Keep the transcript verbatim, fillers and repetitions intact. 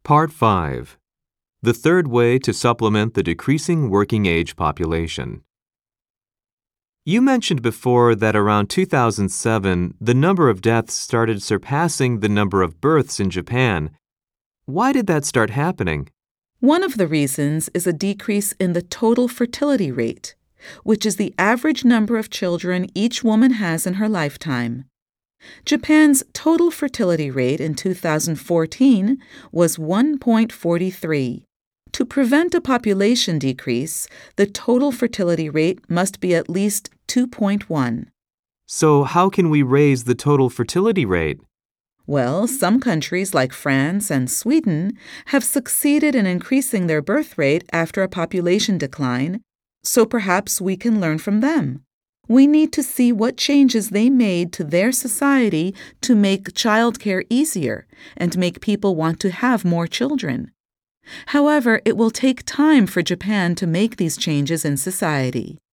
Part five. The third way to supplement the decreasing working age population. You mentioned before that around two thousand seven, the number of deaths started surpassing the number of births in Japan. Why did that start happening? One of the reasons is a decrease in the total fertility rate, which is the average number of children each woman has in her lifetime. Japan's total fertility rate in two thousand fourteen was one point four three. To prevent a population decrease, the total fertility rate must be at least two point one. So how can we raise the total fertility rate? Well, some countries like France and Sweden have succeeded in increasing their birth rate after a population decline, so perhaps we can learn from them. We need to see what changes they made to their society to make childcare easier and make people want to have more children. However, it will take time for Japan to make these changes in society.